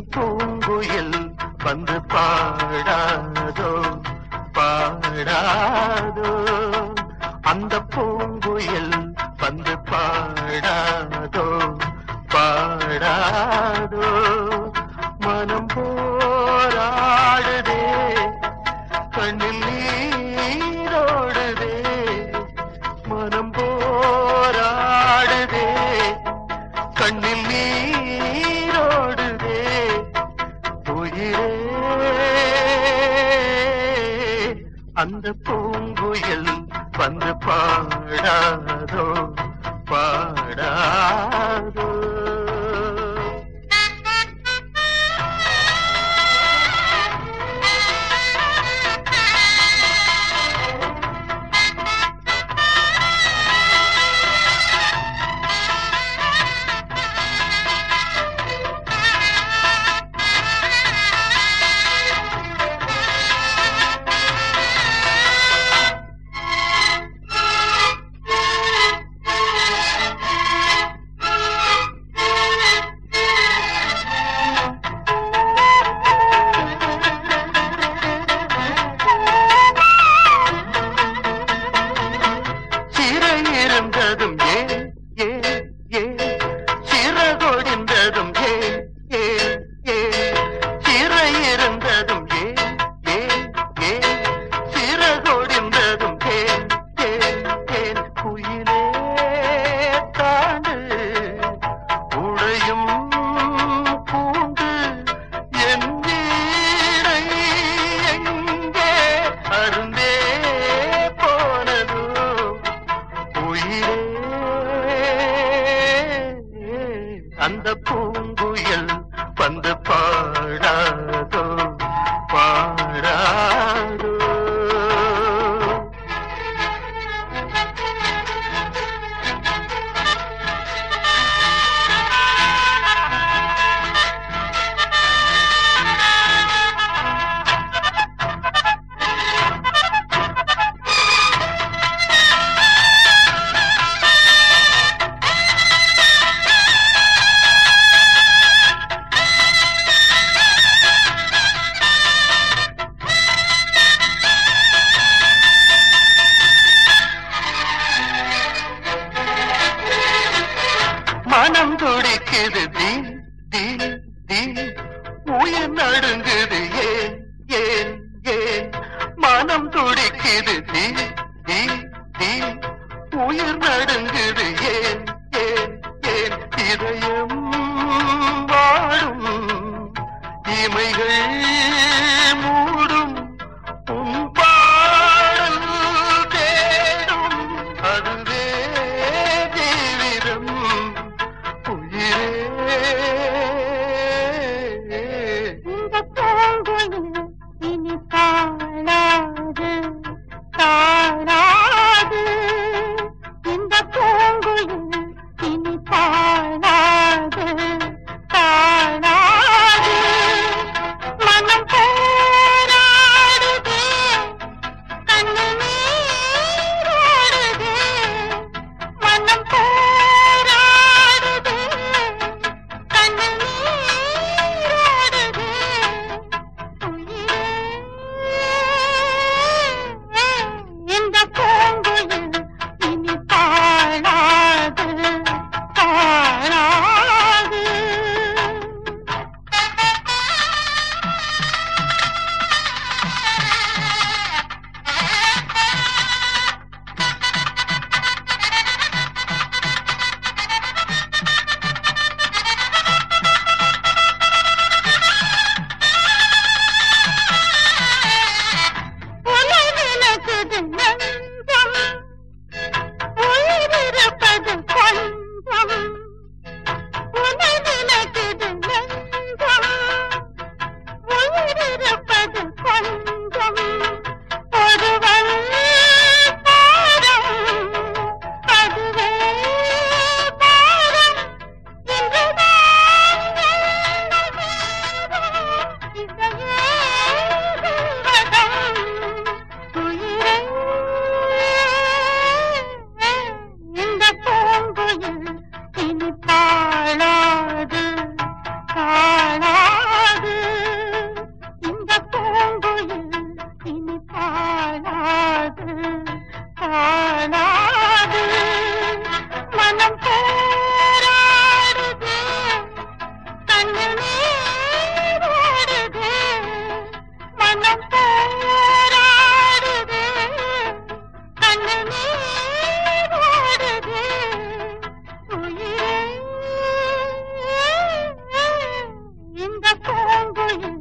பூங்குயில் வந்து பாடாதோ பாடாதோ அந்த பூங்குயில் வந்து பாடாதோ பாடாதோ மனம் போராடுதே கண்ணில் நீரோடுதே மனம் போராடுதே கண்ணில் நீரோடுதே உயிரே அந்த பூங்குயில் வந்து பாடாதோ பாடாதோ இருந்ததும் சிறகொடிந்ததும் சிறை இருந்ததும் சிறகொடிந்ததும் குயிலே தாண்டு உடையும் பூண்டு என் வீடை எங்கே அருந்தே போனதோ அந்த பூங்குயில் வந்து பாடாதோ பாடாதோ மனம் துடிக்குது தீ தீ தீ உயிர் நடுங்குது ஏன் ஏன் ஏன் மனம் துடிக்குது தீ தீ தீ உயிர் நடுங்குது ஏன் ஏன் ஏன் இதயம் வாடும் இமைகள் மூடும் உன் பாடல் தேடும் அதுவே ஜீவிதம் இந்த பூங்குயில் இனி தாழாது தாழாது இந்த பூங்குயில் இனி தாழாது தாழாது மனம் பூங்குயில்